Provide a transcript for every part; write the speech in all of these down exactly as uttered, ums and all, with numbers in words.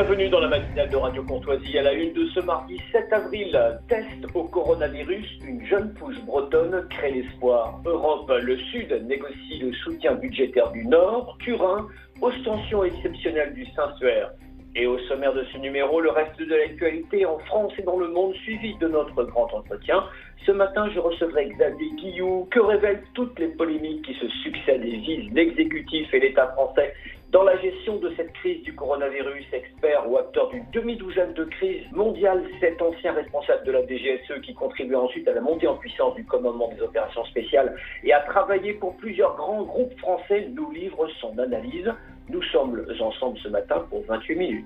Bienvenue dans la matinale de Radio Courtoisie. À la une de ce mardi sept avril, test au coronavirus, une jeune pousse bretonne crée l'espoir. Europe, le Sud négocie le soutien budgétaire du Nord. Turin, ostension exceptionnelle du Saint-Suaire. Et au sommaire de ce numéro, le reste de l'actualité en France et dans le monde, suivi de notre grand entretien. Ce matin, je recevrai Xavier Guilloux. Que révèlent toutes les polémiques qui se succèdent et visent l'exécutif et l'État français dans la gestion de cette crise du coronavirus? Expert ou acteur d'une demi-douzaine de crises mondiales, cet ancien responsable de la D G S E qui contribue ensuite à la montée en puissance du commandement des opérations spéciales et a travaillé pour plusieurs grands groupes français nous livre son analyse. Nous sommes ensemble ce matin pour vingt-huit minutes.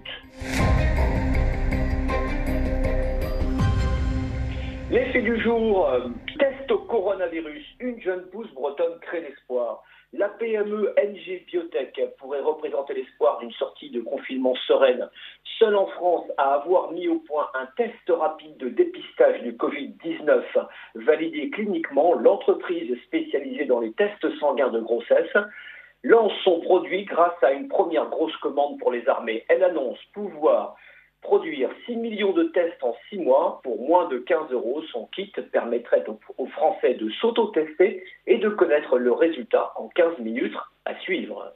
Les faits du jour, euh, test au coronavirus, une jeune pousse bretonne crée l'espoir. La P M E N G Biotech pourrait représenter l'espoir d'une sortie de confinement sereine. Seule en France à avoir mis au point un test rapide de dépistage du covid dix-neuf validé cliniquement, l'entreprise spécialisée dans les tests sanguins de grossesse lance son produit grâce à une première grosse commande pour les armées. Elle annonce pouvoir produire six millions de tests en six mois pour moins de quinze euros. Son kit permettrait aux Français de s'auto-tester et de connaître le résultat en quinze minutes à suivre.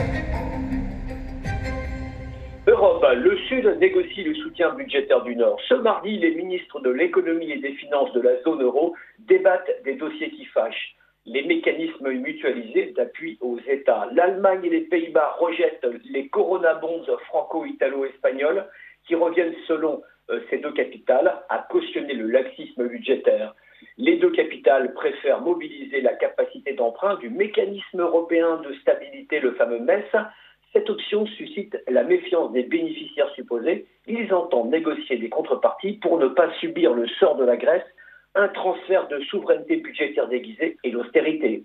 Europe, le Sud négocie le soutien budgétaire du Nord. Ce mardi, les ministres de l'économie et des finances de la zone euro débattent des dossiers qui fâchent. Les mécanismes mutualisés d'appui aux États. L'Allemagne et les Pays-Bas rejettent les Corona Bonds franco-italo-espagnols qui reviennent, selon euh, ces deux capitales, à cautionner le laxisme budgétaire. Les deux capitales préfèrent mobiliser la capacité d'emprunt du mécanisme européen de stabilité, le fameux M E S. Cette option suscite la méfiance des bénéficiaires supposés. Ils entendent négocier des contreparties pour ne pas subir le sort de la Grèce, un transfert de souveraineté budgétaire déguisé et l'austérité.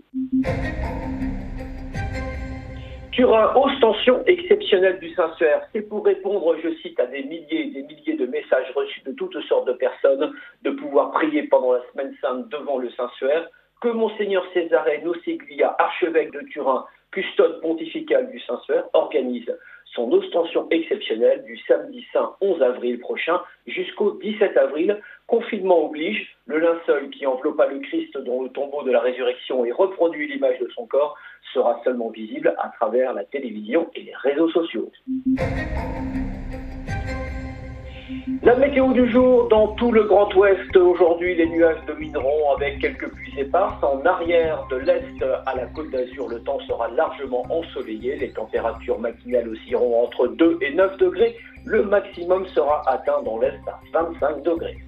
Turin, ostension exceptionnelle du Saint-Suaire. C'est pour répondre, je cite, à des milliers et des milliers de messages reçus de toutes sortes de personnes, de pouvoir prier pendant la semaine sainte devant le Saint-Suaire, que Monseigneur Cesare Nosiglia, archevêque de Turin, custode pontifical du Saint-Suaire, organise son ostension exceptionnelle du samedi saint onze avril prochain jusqu'au dix-sept avril. Confinement oblige, le linceul qui enveloppa le Christ dans le tombeau de la résurrection et reproduit l'image de son corps sera seulement visible à travers la télévision et les réseaux sociaux. La météo du jour dans tout le Grand Ouest. Aujourd'hui, les nuages domineront avec quelques pluies éparses. En arrière de l'Est à la Côte d'Azur, le temps sera largement ensoleillé. Les températures matinales oscilleront entre deux et neuf degrés. Le maximum sera atteint dans l'Est à vingt-cinq degrés.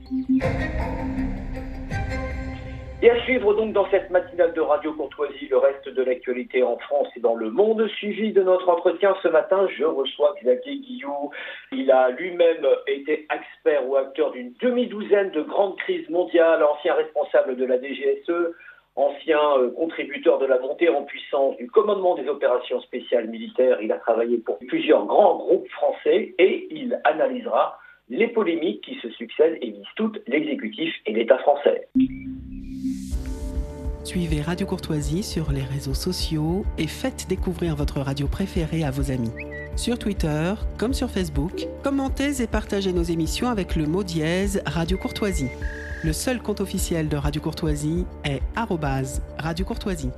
Et à suivre donc dans cette matinale de Radio Courtoisie le reste de l'actualité en France et dans le monde. Suivi de notre entretien ce matin, je reçois Xavier Guilloux. Il a lui-même été expert ou acteur d'une demi-douzaine de grandes crises mondiales, ancien responsable de la D G S E, ancien euh, contributeur de la montée en puissance du commandement des opérations spéciales militaires. Il a travaillé pour plusieurs grands groupes français et il analysera les polémiques qui se succèdent et visent toutes l'exécutif et l'État français. Suivez Radio Courtoisie sur les réseaux sociaux et faites découvrir votre radio préférée à vos amis. Sur Twitter, comme sur Facebook, commentez et partagez nos émissions avec le mot dièse Radio Courtoisie. Le seul compte officiel de Radio Courtoisie est arobase Radio Courtoisie.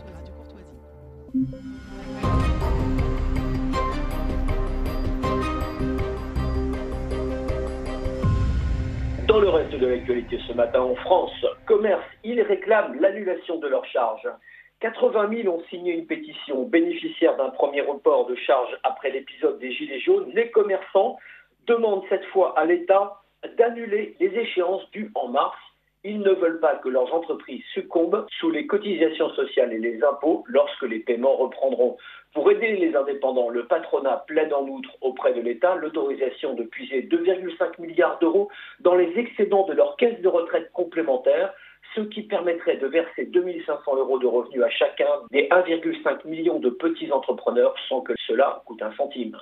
Dans le reste de l'actualité ce matin en France, commerce, ils réclament l'annulation de leurs charges. quatre-vingt mille ont signé une pétition bénéficiaire d'un premier report de charges après l'épisode des Gilets jaunes. Les commerçants demandent cette fois à l'État d'annuler les échéances dues en mars. Ils ne veulent pas que leurs entreprises succombent sous les cotisations sociales et les impôts lorsque les paiements reprendront. Pour aider les indépendants, le patronat plaide en outre auprès de l'État l'autorisation de puiser deux virgule cinq milliards d'euros dans les excédents de leur caisse de retraite complémentaire, ce qui permettrait de verser deux mille cinq cents euros de revenus à chacun des un virgule cinq million de petits entrepreneurs sans que cela coûte un centime.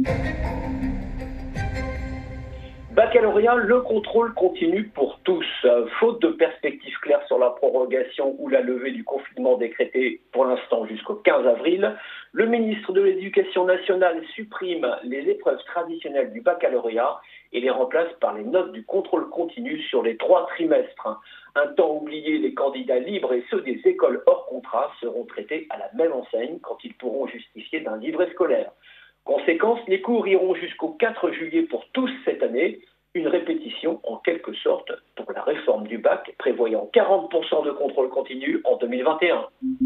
Baccalauréat, le contrôle continue pour tous. Faute de perspectives claires sur la prorogation ou la levée du confinement décrété pour l'instant jusqu'au quinze avril, Le ministre de l'Éducation nationale supprime les épreuves traditionnelles du baccalauréat et les remplace par les notes du contrôle continu sur les trois trimestres. Un temps oublié, les candidats libres et ceux des écoles hors contrat seront traités à la même enseigne quand ils pourront justifier d'un livret scolaire. Conséquence, les cours iront jusqu'au quatre juillet pour tous cette année. Une répétition en quelque sorte pour la réforme du bac prévoyant quarante pour cent de contrôle continu en deux mille vingt et un.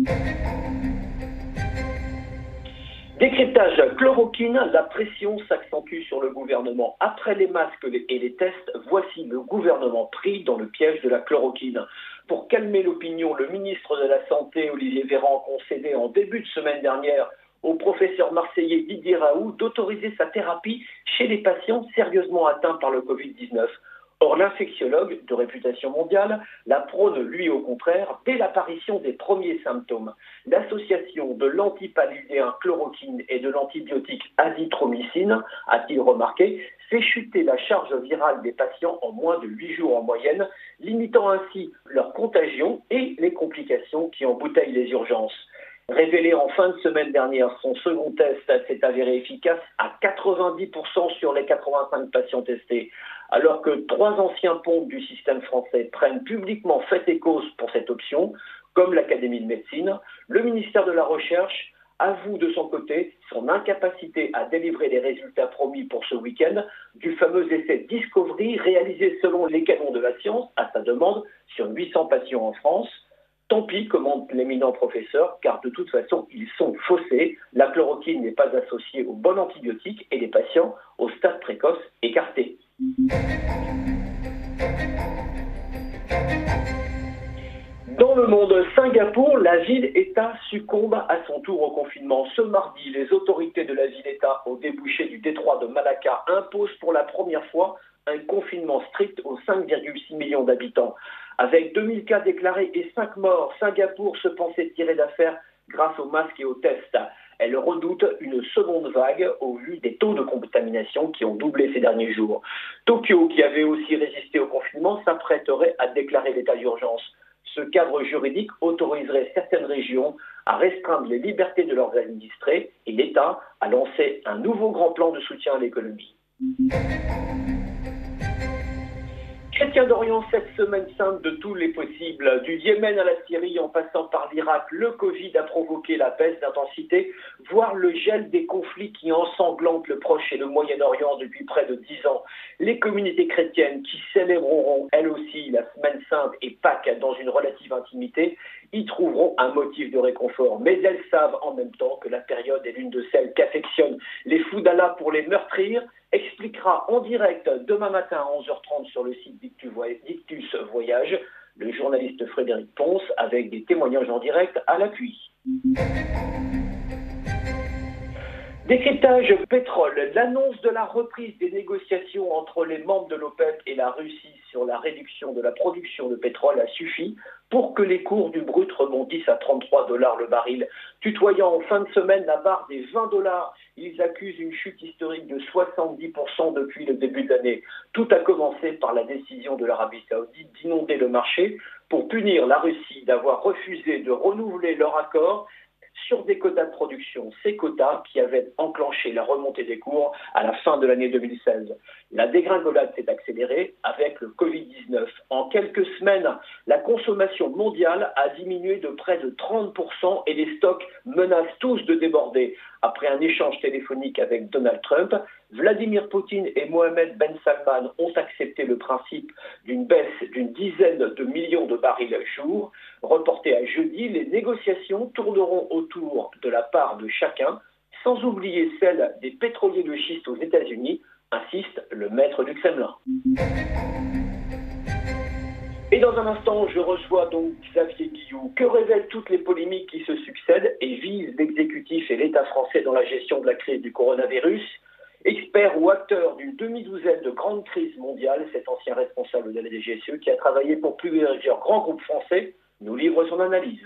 Décryptage chloroquine, la pression s'accentue sur le gouvernement. Après les masques et les tests, voici le gouvernement pris dans le piège de la chloroquine. Pour calmer l'opinion, le ministre de la Santé, Olivier Véran, concédait en début de semaine dernière au professeur marseillais Didier Raoult d'autoriser sa thérapie chez les patients sérieusement atteints par le covid dix-neuf. Or, l'infectiologue de réputation mondiale la prône, lui, au contraire, dès l'apparition des premiers symptômes. L'association de l'antipaludéen chloroquine et de l'antibiotique azithromycine, a-t-il remarqué, fait chuter la charge virale des patients en moins de huit jours en moyenne, limitant ainsi leur contagion et les complications qui embouteillent les urgences. Révélé en fin de semaine dernière, son second test s'est avéré efficace à quatre-vingt-dix pour cent sur les quatre-vingt-cinq patients testés. Alors que trois anciens pompes du système français prennent publiquement fait et cause pour cette option, comme l'Académie de médecine, le ministère de la Recherche avoue de son côté son incapacité à délivrer les résultats promis pour ce week-end du fameux essai Discovery réalisé selon les canons de la science, à sa demande, sur huit cents patients en France. Tant pis, commente l'éminent professeur, car de toute façon, ils sont faussés. La chloroquine n'est pas associée au bon antibiotique et les patients au stade précoce écartés. Dans le monde, Singapour, la ville-État succombe à son tour au confinement. Ce mardi, les autorités de la ville-État, au débouché du détroit de Malacca, imposent pour la première fois un confinement strict aux cinq virgule six millions d'habitants. Avec deux mille cas déclarés et cinq morts, Singapour se pensait tirer d'affaire grâce aux masques et aux tests. Elle redoute une seconde vague au vu des taux de contamination qui ont doublé ces derniers jours. Tokyo, qui avait aussi résisté au confinement, s'apprêterait à déclarer l'état d'urgence. Ce cadre juridique autoriserait certaines régions à restreindre les libertés de leurs administrés et l'État a lancé un nouveau grand plan de soutien à l'économie. Chrétiens d'Orient, cette semaine sainte de tous les possibles. Du Yémen à la Syrie, en passant par l'Irak, le Covid a provoqué la baisse d'intensité, voire le gel des conflits qui ensanglantent le Proche et le Moyen-Orient depuis près de dix ans. Les communautés chrétiennes qui célébreront elles aussi la semaine sainte et Pâques dans une relative intimité, y trouveront un motif de réconfort. Mais elles savent en même temps que la période est l'une de celles qu'affectionnent les fous d'Allah pour les meurtrir, expliquera en direct demain matin à onze heures trente sur le site Dictus Voyage le journaliste Frédéric Ponce avec des témoignages en direct à l'appui. Décryptage pétrole. L'annonce de la reprise des négociations entre les membres de l'OPEP et la Russie sur la réduction de la production de pétrole a suffi pour que les cours du brut rebondissent à trente-trois dollars le baril. Tutoyant en fin de semaine la barre des vingt dollars, ils accusent une chute historique de soixante-dix pour cent depuis le début de l'année. Tout a commencé par la décision de l'Arabie Saoudite d'inonder le marché pour punir la Russie d'avoir refusé de renouveler leur accord sur des quotas de production, ces quotas qui avaient enclenché la remontée des cours à la fin de l'année deux mille seize. La dégringolade s'est accélérée avec le covid dix-neuf. En quelques semaines, la consommation mondiale a diminué de près de trente pour cent et les stocks menacent tous de déborder. Après un échange téléphonique avec Donald Trump, Vladimir Poutine et Mohamed Ben Salman ont accepté le principe d'une baisse d'une dizaine de millions de barils jour. Reportées à jeudi, les négociations tourneront autour de la part de chacun, sans oublier celle des pétroliers de schiste aux États-Unis, insiste le maître du Kremlin. Et dans un instant, je reçois donc Xavier Guilloux. Que révèlent toutes les polémiques qui se succèdent et visent l'exécutif et l'État français dans la gestion de la crise du coronavirus? Expert ou acteur d'une demi-douzaine de grandes crises mondiales, cet ancien responsable de la D G S E qui a travaillé pour plusieurs grands groupes français nous livre son analyse.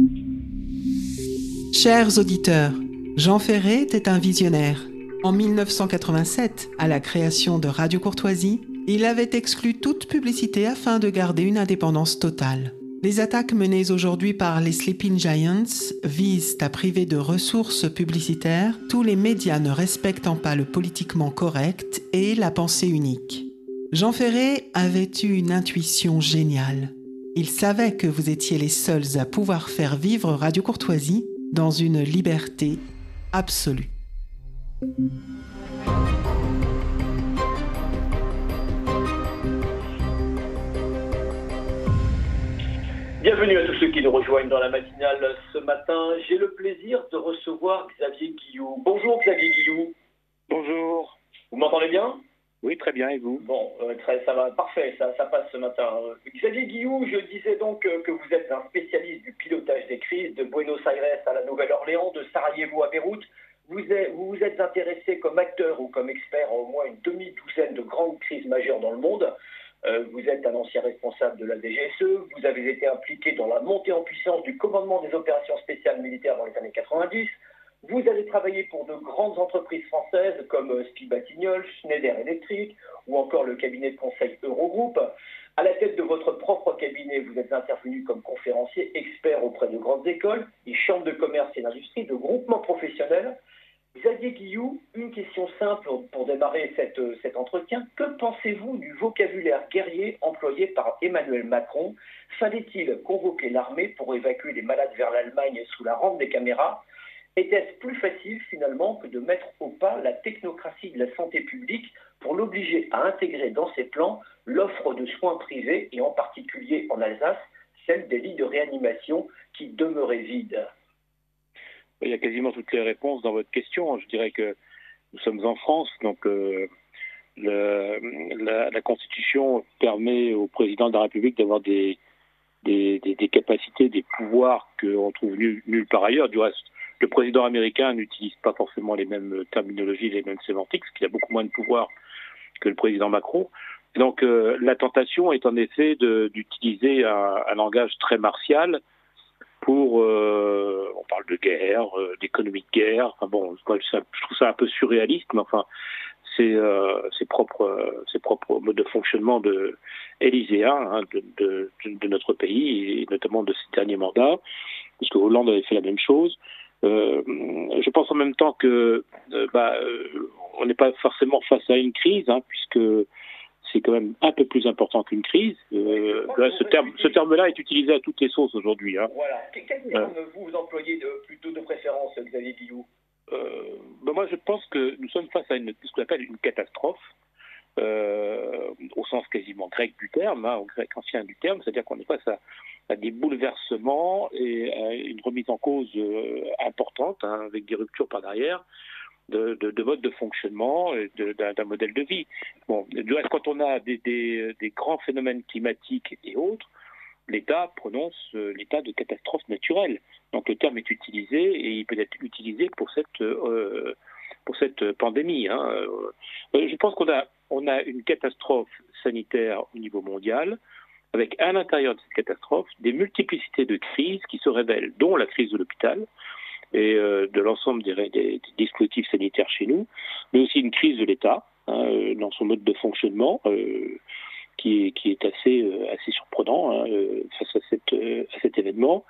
Chers auditeurs, Jean Ferré était un visionnaire. En mille neuf cent quatre-vingt-sept, à la création de Radio Courtoisie, il avait exclu toute publicité afin de garder une indépendance totale. Les attaques menées aujourd'hui par les Sleeping Giants visent à priver de ressources publicitaires tous les médias ne respectant pas le politiquement correct et la pensée unique. Jean Ferré avait eu une intuition géniale. Il savait que vous étiez les seuls à pouvoir faire vivre Radio Courtoisie dans une liberté absolue. Bienvenue à tous ceux qui nous rejoignent dans la matinale ce matin. J'ai le plaisir de recevoir Xavier Guilloux. Bonjour Xavier Guilloux. Bonjour. Vous m'entendez bien ? Oui, très bien, et vous ? Bon, euh, très, ça va, parfait, ça, ça passe ce matin. Euh, Xavier Guilloux, je disais donc euh, que vous êtes un spécialiste du pilotage des crises, de Buenos Aires à la Nouvelle-Orléans, de Sarajevo à Beyrouth. Vous êtes, vous vous êtes intéressé comme acteur ou comme expert à au moins une demi-douzaine de grandes crises majeures dans le monde. Euh, vous êtes un ancien responsable de la D G S E, vous avez été impliqué dans la montée en puissance du commandement des opérations spéciales militaires dans les années quatre-vingt-dix. Vous avez travaillé pour de grandes entreprises françaises comme Spies-Batignolles, Schneider Electric ou encore le cabinet de conseil Eurogroupe. À la tête de votre propre cabinet, vous êtes intervenu comme conférencier expert auprès de grandes écoles, des chambres de commerce et d'industrie, de groupements professionnels. Xavier Guilloux, une question simple pour démarrer cette, cet entretien. Que pensez-vous du vocabulaire guerrier employé par Emmanuel Macron ? Fallait-il convoquer l'armée pour évacuer les malades vers l'Allemagne sous la rampe des caméras ? Était-ce plus facile finalement que de mettre au pas la technocratie de la santé publique pour l'obliger à intégrer dans ses plans l'offre de soins privés et en particulier en Alsace, celle des lits de réanimation qui demeuraient vides ? Il y a quasiment toutes les réponses dans votre question. Je dirais que nous sommes en France, donc euh, le, la, la Constitution permet au président de la République d'avoir des, des, des, des capacités, des pouvoirs qu'on trouve nulle, nulle part ailleurs. Du reste, le président américain n'utilise pas forcément les mêmes terminologies, les mêmes sémantiques, parce qu'il a beaucoup moins de pouvoir que le président Macron. Donc euh, la tentation est en effet de, d'utiliser un, un langage très martial pour, euh, on parle de guerre, euh, d'économie de guerre, enfin bon, moi, ça, je trouve ça un peu surréaliste, mais enfin, c'est euh, ses propres, euh, ses propres modes de fonctionnement de élyséens hein, de, de, de notre pays, et notamment de ses derniers mandats, parce que Hollande avait fait la même chose. Euh, je pense en même temps que euh, bah, euh, on n'est pas forcément face à une crise, hein, puisque c'est quand même un peu plus important qu'une crise. Euh, là, ce terme, ce terme-là est utilisé à toutes les sauces aujourd'hui. Hein. Voilà. Quel terme euh, vous employez de, plutôt de préférence, Xavier Guilloux ? euh, ben Moi, je pense que nous sommes face à une, ce qu'on appelle une catastrophe, euh, au sens quasiment grec du terme, hein, au grec ancien du terme, c'est-à-dire qu'on est face à, à des bouleversements et à une remise en cause euh, importante, hein, avec des ruptures par derrière. De, de, de mode de fonctionnement, de, d'un, d'un modèle de vie. Bon, du reste, quand on a des, des, des grands phénomènes climatiques et autres, l'État prononce l'état de catastrophe naturelle. Donc le terme est utilisé et il peut être utilisé pour cette, euh, pour cette pandémie. Hein. Euh, je pense qu'on a, on a une catastrophe sanitaire au niveau mondial, avec à l'intérieur de cette catastrophe des multiplicités de crises qui se révèlent, dont la crise de l'hôpital, et euh, de l'ensemble des, des, des dispositifs sanitaires chez nous, mais aussi une crise de l'État hein, dans son mode de fonctionnement euh, qui, est, qui est assez, euh, assez surprenant hein, face à, cette, euh, à cet événement.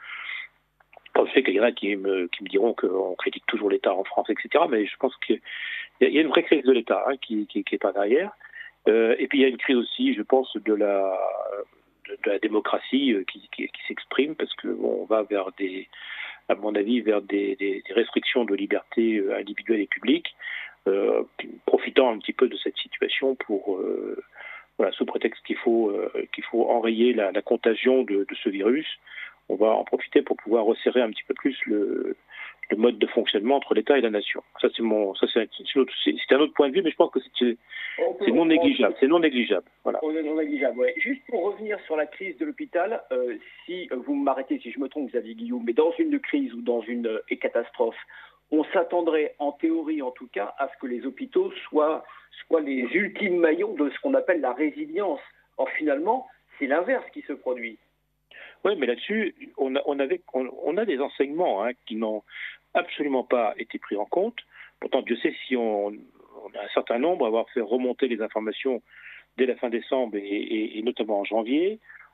Je sais qu'il y en a qui me, qui me diront qu'on critique toujours l'État en France, et cetera, mais je pense qu'il y a, il y a une vraie crise de l'État hein, qui, qui, qui est par derrière. Euh, et puis il y a une crise aussi, je pense, de la, de, de la démocratie qui, qui, qui s'exprime, parce qu'on bon, va vers des... à mon avis, vers des, des, des restrictions de liberté individuelle et publique, euh, profitant un petit peu de cette situation pour, euh, voilà, sous prétexte qu'il faut, euh, qu'il faut enrayer la, la contagion de, de ce virus, on va en profiter pour pouvoir resserrer un petit peu plus le, le mode de fonctionnement entre l'État et la nation. Ça, c'est mon, ça, c'est, c'est, autre, c'est, c'est un autre point de vue, mais je pense que c'est, c'est non négligeable. C'est non négligeable. Voilà. Non négligeable, ouais. Juste pour revenir sur la crise de l'hôpital, euh, si vous m'arrêtez si je me trompe, Xavier Guilloux, mais dans une crise ou dans une euh, catastrophe, on s'attendrait, en théorie en tout cas, à ce que les hôpitaux soient, soient les ultimes maillons de ce qu'on appelle la résilience. Or, finalement, c'est l'inverse qui se produit. Oui, mais là-dessus, on a, on avait, on, on a des enseignements hein, qui n'ont absolument pas été pris en compte. Pourtant, Dieu sait si on, on a un certain nombre à avoir fait remonter les informations dès la fin décembre et, et, et notamment en janvier.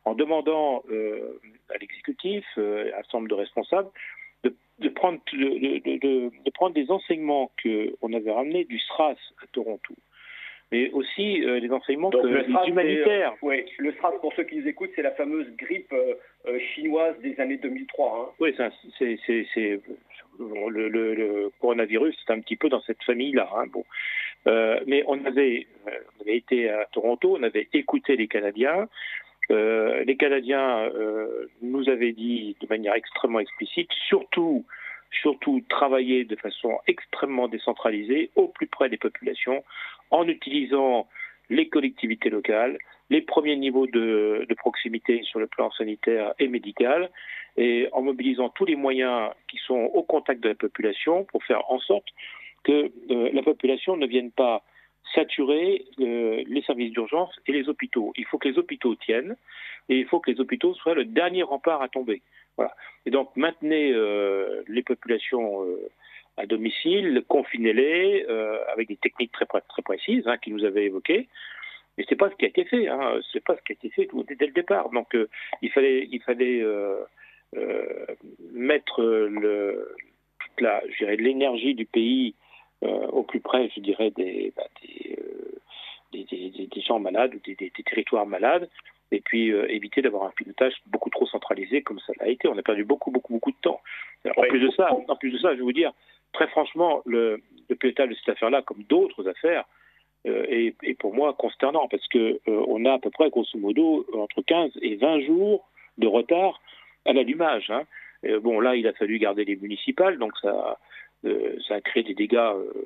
en demandant euh, à l'exécutif, euh, à un certain nombre de responsables, de, de, prendre, de, de, de, de prendre des enseignements qu'on avait ramenés du SRAS à Toronto, mais aussi euh, les enseignements Donc, que, le SRAS, humanitaires. Euh, oui, le SRAS, pour ceux qui nous écoutent, c'est la fameuse grippe euh, euh, chinoise des années deux mille trois. Hein. Oui, c'est, c'est, c'est le, le, le coronavirus, c'est un petit peu dans cette famille-là. Hein, bon. euh, mais on avait, on avait été à Toronto, on avait écouté les Canadiens. Euh, les Canadiens euh, nous avaient dit de manière extrêmement explicite, surtout, surtout travailler de façon extrêmement décentralisée, au plus près des populations, en utilisant les collectivités locales, les premiers niveaux de, de proximité sur le plan sanitaire et médical, et en mobilisant tous les moyens qui sont au contact de la population pour faire en sorte que euh, la population ne vienne pas saturer euh, les services d'urgence et les hôpitaux. Il faut que les hôpitaux tiennent et il faut que les hôpitaux soient le dernier rempart à tomber. Voilà. Et donc maintenez euh, les populations euh, à domicile, confinez-les euh, avec des techniques très, très précises hein, qu'ils nous avaient évoquées. Mais c'est pas ce qui a été fait. Hein. C'est pas ce qui a été fait tout, dès le départ. Donc euh, il fallait, il fallait euh, euh, mettre le, toute la, je dirais, l'énergie du pays Euh, au plus près, je dirais, des, bah, des, euh, des, des, des gens malades, des, des, des territoires malades, et puis euh, éviter d'avoir un pilotage beaucoup trop centralisé comme ça l'a été. On a perdu beaucoup, beaucoup, beaucoup de temps. Alors, en, plus de ça, en plus de ça, je vais vous dire, très franchement, le, le pilotage de cette affaire-là, comme d'autres affaires, euh, est, est pour moi consternant, parce qu'on euh, a à peu près, grosso modo, entre quinze et vingt jours de retard à l'allumage. Hein. Euh, bon, là, il a fallu garder les municipales, donc ça... Euh, ça a créé des dégâts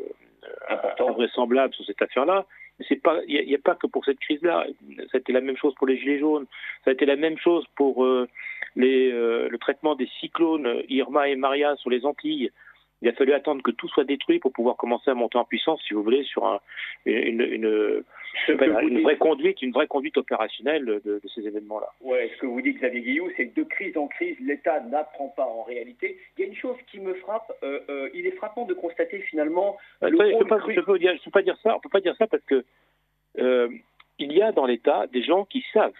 euh, invraisemblables sur cette affaire-là. Il n'y a, a pas que pour cette crise-là. Ça a été la même chose pour les Gilets jaunes. Ça a été la même chose pour euh, les, euh, le traitement des cyclones Irma et Maria sur les Antilles. Il a fallu attendre que tout soit détruit pour pouvoir commencer à monter en puissance, si vous voulez, sur un, une, une, une, une vraie conduite, une vraie conduite opérationnelle de, de ces événements-là. Ouais, ce que vous dites, Xavier Guilloux, c'est que de crise en crise, l'État n'apprend pas en réalité. Il y a une chose qui me frappe, euh, euh, il est frappant de constater finalement. Euh, le je ne peux, cru... peux, peux pas dire ça. On peut pas dire ça parce que euh, il y a dans l'État des gens qui savent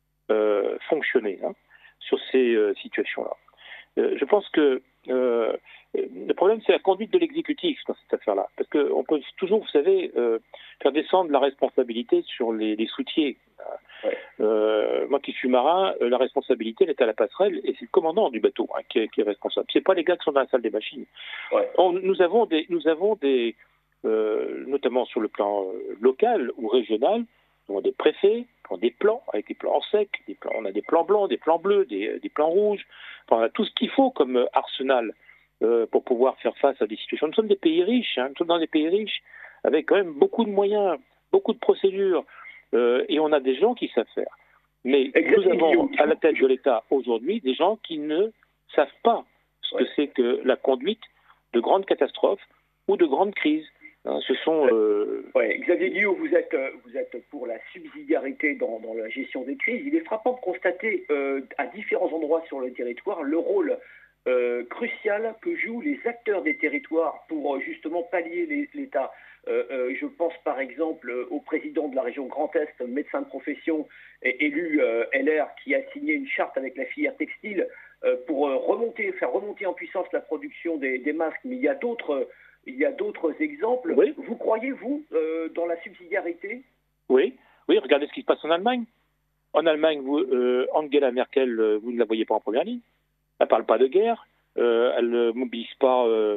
euh, fonctionner hein, sur ces euh, situations-là. Euh, je pense que euh, le problème, c'est la conduite de l'exécutif dans cette affaire-là. Parce qu'on peut toujours, vous savez, euh, faire descendre la responsabilité sur les, les soutiers. Ouais. Euh, moi qui suis marin, la responsabilité, elle est à la passerelle et c'est le commandant du bateau hein, qui, est, qui est responsable. C'est pas les gars qui sont dans la salle des machines. Ouais. On, nous avons des, nous avons des euh, notamment sur le plan euh, local ou régional, nous avons des préfets, qui ont des plans, avec des plans en sec, des plans, on a des plans blancs, des plans bleus, des, des plans rouges. Enfin, on a tout ce qu'il faut comme euh, arsenal euh, pour pouvoir faire face à des situations. Nous sommes des pays riches, hein, nous sommes dans des pays riches avec quand même beaucoup de moyens, beaucoup de procédures, euh, et on a des gens qui savent faire. Mais Exactement. Nous avons à la tête de l'État aujourd'hui des gens qui ne savent pas ce ouais. que c'est que la conduite de grandes catastrophes ou de grandes crises. Hein, ce sont. Euh... Ouais, Xavier Guilloux, vous êtes, vous êtes pour la subsidiarité dans, dans la gestion des crises. Il est frappant de constater euh, à différents endroits sur le territoire le rôle euh, crucial que jouent les acteurs des territoires pour justement pallier les, l'État. Euh, euh, je pense par exemple au président de la région Grand Est, médecin de profession, élu euh, L R, qui a signé une charte avec la filière textile euh, pour euh, remonter, faire remonter en puissance la production des, des masques. Mais il y a d'autres. Il y a d'autres exemples. Oui. Vous croyez, vous, euh, dans la subsidiarité ? Oui, oui. Regardez ce qui se passe en Allemagne. En Allemagne, vous, euh, Angela Merkel, euh, vous ne la voyez pas en première ligne. Elle ne parle pas de guerre. Euh, elle ne mobilise pas euh,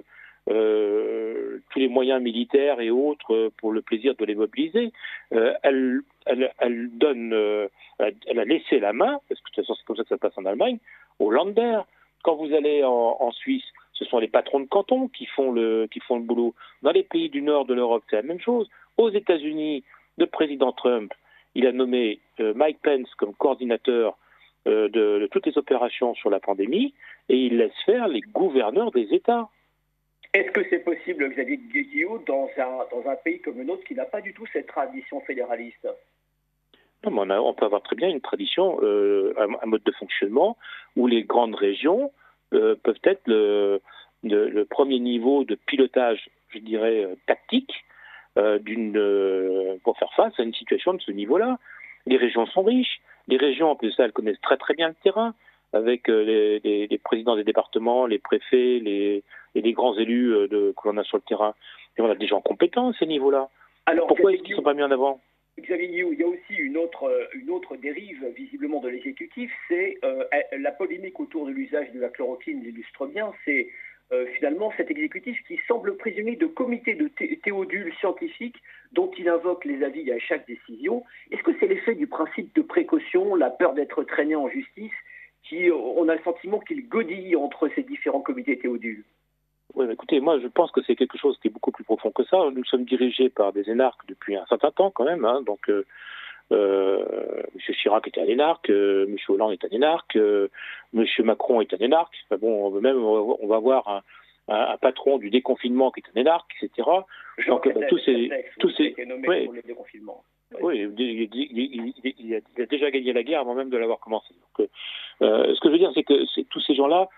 euh, tous les moyens militaires et autres euh, pour le plaisir de les mobiliser. Euh, elle, elle, elle donne, euh, elle a laissé la main, parce que de toute façon c'est comme ça que ça se passe en Allemagne, aux Länder. Quand vous allez en, en Suisse, ce sont les patrons de canton qui font le, qui font le boulot. Dans les pays du nord de l'Europe, c'est la même chose. Aux États-Unis, le président Trump, il a nommé euh, Mike Pence comme coordinateur euh, de, de toutes les opérations sur la pandémie et il laisse faire les gouverneurs des États. Est-ce que c'est possible, Xavier Guilloux, dans un, dans un pays comme le nôtre qui n'a pas du tout cette tradition fédéraliste ? Non, mais on, a, on peut avoir très bien une tradition, euh, un, un mode de fonctionnement où les grandes régions euh, peuvent être le, le, le premier niveau de pilotage, je dirais, euh, tactique euh, d'une, euh, pour faire face à une situation de ce niveau-là. Les régions sont riches, les régions, en plus de ça, elles connaissent très très bien le terrain, avec les, les, les présidents des départements, les préfets, les, et les grands élus de, que l'on a sur le terrain. Et on a des gens compétents à ces niveaux-là. Alors, pourquoi est-ce qu'ils ne sont pas mis en avant ? Xavier Guillou, il y a aussi une autre, une autre dérive, visiblement, de l'exécutif, c'est euh, la polémique autour de l'usage de la chloroquine l'illustre bien, c'est euh, finalement cet exécutif qui semble prisonnier de comités de thé théodules scientifiques dont il invoque les avis à chaque décision. Est-ce que c'est l'effet du principe de précaution, la peur d'être traîné en justice, qui, on a le sentiment qu'il godille entre ces différents comités théodules ? Oui, mais écoutez, moi je pense que c'est quelque chose qui est beaucoup plus profond que ça. Nous sommes dirigés par des énarques depuis un certain temps quand même. Hein. Donc, euh, euh, M. Chirac est un énarque, euh, M. Hollande est un énarque, euh, M. Macron est un énarque. Enfin, bon, même on va voir un, un, un patron du déconfinement qui est un énarque, et cetera. Donc, bah, tous ces, tous ces, oui, pour le déconfinement. Oui, il, il, il, il, il, a, il a déjà gagné la guerre avant même de l'avoir commencé. Donc, euh, ce que je veux dire, c'est que c'est, tous ces gens-là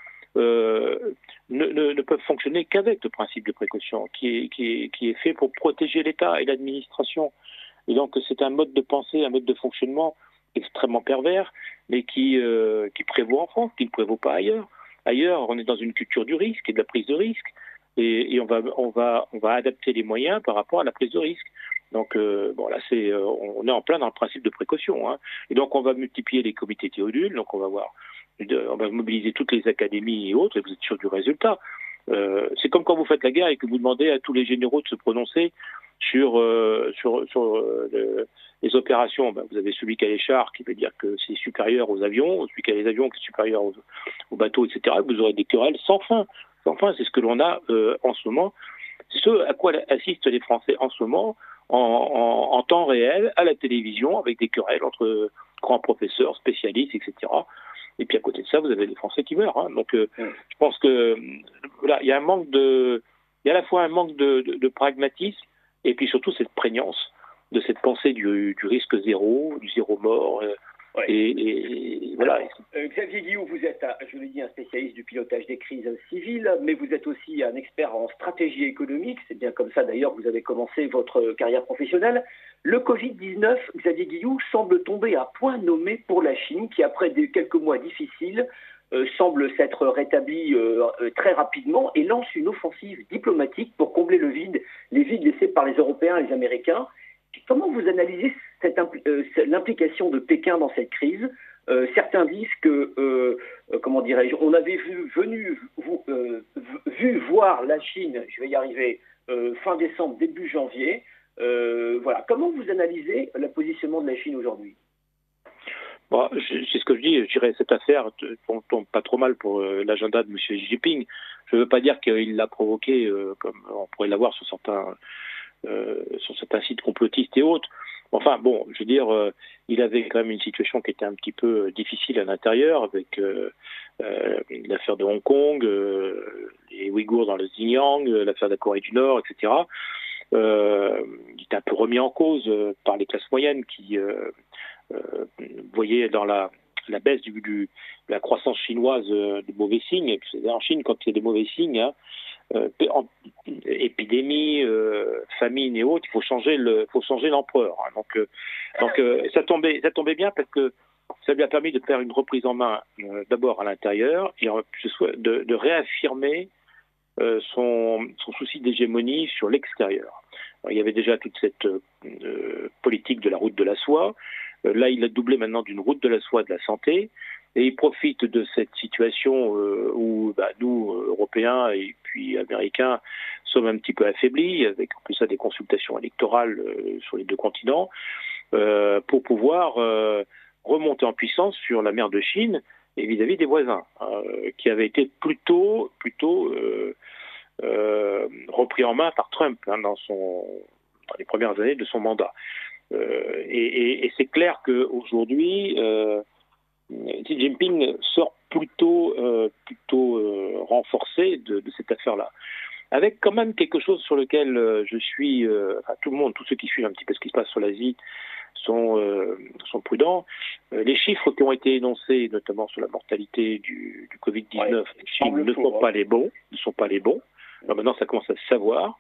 euh, ne, ne, ne peuvent fonctionner qu'avec le principe de précaution, qui est, qui est, qui est fait pour protéger l'État et l'administration. Et donc, c'est un mode de pensée, un mode de fonctionnement extrêmement pervers, mais qui, euh, qui prévaut en France, qui ne prévaut pas ailleurs. Ailleurs, on est dans une culture du risque et de la prise de risque, et, et on va, on va, on va adapter les moyens par rapport à la prise de risque. Donc, euh, bon, là, c'est, euh, on est en plein dans le principe de précaution, hein. Et donc, on va multiplier les comités théodules, donc on va voir, on va mobiliser toutes les académies et autres, et vous êtes sûr du résultat. Euh, c'est comme quand vous faites la guerre et que vous demandez à tous les généraux de se prononcer sur, euh, sur, sur euh, le, les opérations. Ben, vous avez celui qui a les chars qui veut dire que c'est supérieur aux avions, celui qui a les avions qui est supérieur aux, aux bateaux, et cetera. Vous aurez des querelles sans fin. Sans fin, c'est ce que l'on a euh, en ce moment. C'est ce à quoi assistent les Français en ce moment, en, en, en temps réel, à la télévision, avec des querelles entre grands professeurs, spécialistes, et cetera. Et puis à côté de ça, vous avez des Français qui meurent. Hein. Donc, euh, mmh. je pense que voilà, il y a un manque de, il y a à la fois un manque de, de, de pragmatisme, et puis surtout cette prégnance de cette pensée du, du risque zéro, du zéro mort. Euh, ouais. et, et, et voilà. Alors, euh, Xavier Guillou, vous êtes, je l'ai dit, un spécialiste du pilotage des crises civiles, mais vous êtes aussi un expert en stratégie économique. C'est bien comme ça d'ailleurs que vous avez commencé votre carrière professionnelle. Le Covid dix-neuf, Xavier Guillou, semble tomber à point nommé pour la Chine, qui après des, quelques mois difficiles, euh, semble s'être rétablie euh, euh, très rapidement et lance une offensive diplomatique pour combler le vide, les vides laissés par les Européens et les Américains. Comment vous analysez cette impl- euh, l'implication de Pékin dans cette crise ? euh, Certains disent que, euh, euh, comment dirais-je, on avait vu, venu, vous, euh, vu voir la Chine, je vais y arriver, euh, fin décembre, début janvier. Euh, voilà. Comment vous analysez le positionnement de la Chine aujourd'hui ? Bon, c'est ce que je dis, je dirais cette affaire tombe, tombe pas trop mal pour euh, l'agenda de M. Xi Jinping. Je ne veux pas dire qu'il l'a provoqué euh, comme on pourrait l'avoir sur certains, euh, sur certains sites complotistes et autres. Enfin bon, je veux dire, euh, il avait quand même une situation qui était un petit peu difficile à l'intérieur avec euh, euh, l'affaire de Hong Kong, euh, les Ouïghours dans le Xinjiang, l'affaire de la Corée du Nord, et cetera. Euh, il est un peu remis en cause euh, par les classes moyennes qui euh, euh, voyaient dans la, la baisse du, du, de la croissance chinoise euh, des mauvais signes. Et puis, en Chine, quand il y a des mauvais signes, hein, euh, en, épidémie, euh, famine et autres, il faut changer le, faut changer l'empereur. Hein. Donc, euh, donc euh, ça tombait, ça tombait bien parce que ça lui a permis de faire une reprise en main euh, d'abord à l'intérieur et de, de réaffirmer euh, son, son souci d'hégémonie sur l'extérieur. Alors, il y avait déjà toute cette euh, politique de la route de la soie. Euh, là, il a doublé maintenant d'une route de la soie de la santé. Et il profite de cette situation euh, où bah, nous, Européens et puis Américains, sommes un petit peu affaiblis, avec en plus ça des consultations électorales euh, sur les deux continents, euh, pour pouvoir euh, remonter en puissance sur la mer de Chine et vis-à-vis des voisins, euh, qui avaient été plutôt, plutôt euh, euh, repris en main par Trump hein, dans, son, dans les premières années de son mandat. Euh, et, et, et c'est clair qu'aujourd'hui, euh, Xi Jinping sort plutôt, euh, plutôt euh, renforcé de, de cette affaire-là. Avec quand même quelque chose sur lequel euh, je suis, euh, enfin tout le monde, tous ceux qui suivent un petit peu ce qui se passe sur l'Asie sont, euh, sont prudents. Euh, les chiffres qui ont été énoncés, notamment sur la mortalité du, du Covid dix-neuf, ouais, ne sont pas les bons, ne sont pas les bons. Alors maintenant, ça commence à se savoir.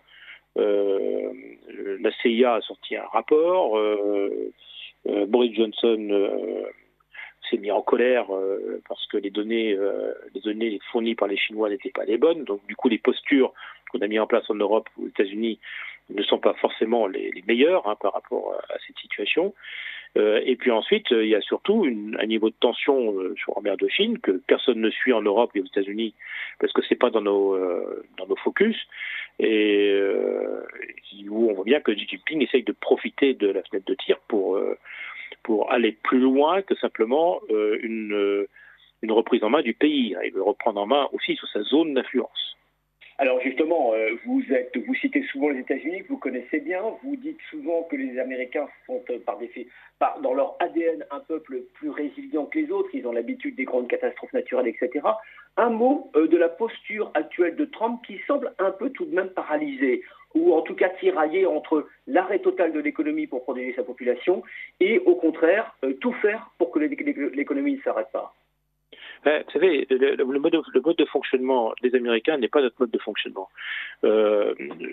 Euh, la C I A a sorti un rapport. Euh, euh, Boris Johnson euh, s'est mis en colère euh, parce que les données, euh, les données fournies par les Chinois n'étaient pas les bonnes. Donc du coup, les postures qu'on a mis en place en Europe ou aux États-Unis ne sont pas forcément les, les meilleures hein, par rapport à, à cette situation. Euh, et puis ensuite, euh, il y a surtout une, un niveau de tension euh, sur la mer de Chine que personne ne suit en Europe et aux États-Unis parce que c'est pas dans nos euh, dans nos focus et euh, où on voit bien que Xi Jinping essaye de profiter de la fenêtre de tir pour euh, pour aller plus loin que simplement euh, une euh, une reprise en main du pays. Il veut reprendre en main aussi sur sa zone d'influence. Alors justement, euh, vous êtes, vous citez souvent les États-Unis, que vous connaissez bien. Vous dites souvent que les Américains sont, euh, par défi, par, dans leur A D N, un peuple plus résilient que les autres. Ils ont l'habitude des grandes catastrophes naturelles, et cetera. Un mot euh, de la posture actuelle de Trump qui semble un peu tout de même paralysée, ou en tout cas tiraillée entre l'arrêt total de l'économie pour protéger sa population et, au contraire, euh, tout faire pour que l'économie ne s'arrête pas. Vous savez, le, le, mode de, le mode de fonctionnement des Américains n'est pas notre mode de fonctionnement. Euh,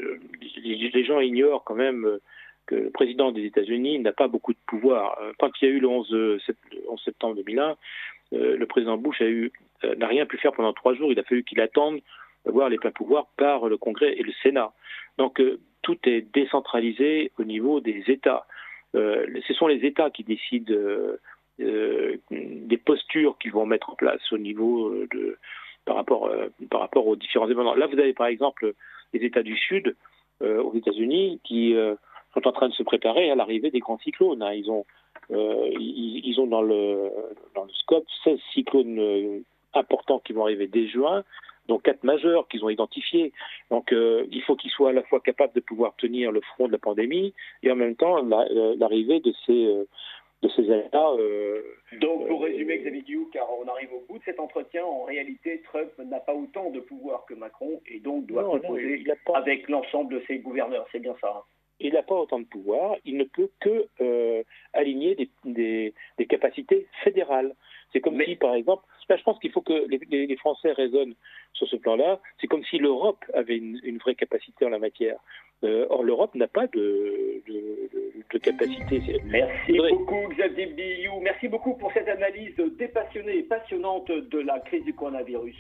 les, les gens ignorent quand même que le président des États-Unis n'a pas beaucoup de pouvoir. Quand il y a eu le onze septembre deux mille un, euh, le président Bush a eu, euh, n'a rien pu faire pendant trois jours. Il a fallu qu'il attende d'avoir les pleins pouvoirs par le Congrès et le Sénat. Donc euh, tout est décentralisé au niveau des États. Euh, ce sont les États qui décident euh, Euh, des postures qu'ils vont mettre en place au niveau de par rapport euh, par rapport aux différents événements. Là, vous avez par exemple les États du Sud euh, aux États-Unis qui euh, sont en train de se préparer à l'arrivée des grands cyclones. Hein. Ils ont euh, ils, ils ont dans le dans le scope seize cyclones euh, importants qui vont arriver dès juin, dont quatre majeurs qu'ils ont identifiés. Donc, euh, il faut qu'ils soient à la fois capables de pouvoir tenir le front de la pandémie et en même temps la, l'arrivée de ces euh, de ces états. Euh, Donc, pour résumer, Xavier Guillou, car on arrive au bout de cet entretien, en réalité, Trump n'a pas autant de pouvoir que Macron et donc doit non, composer non, pas... avec l'ensemble de ses gouverneurs. C'est bien ça. Hein. Il n'a pas autant de pouvoir. Il ne peut que euh, aligner des, des, des capacités fédérales. C'est comme Mais... si, par exemple, là, je pense qu'il faut que les, les, les Français raisonnent sur ce plan-là. C'est comme si l'Europe avait une, une vraie capacité en la matière. Euh, or, l'Europe n'a pas de, de, de, de capacité. Merci faudrait... beaucoup, Xavier Guillou. Merci beaucoup pour cette analyse dépassionnée et passionnante de la crise du coronavirus.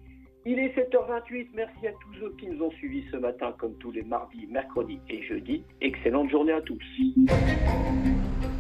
Il est sept heures vingt-huit. Merci à tous ceux qui nous ont suivis ce matin, comme tous les mardis, mercredis et jeudis. Excellente journée à tous.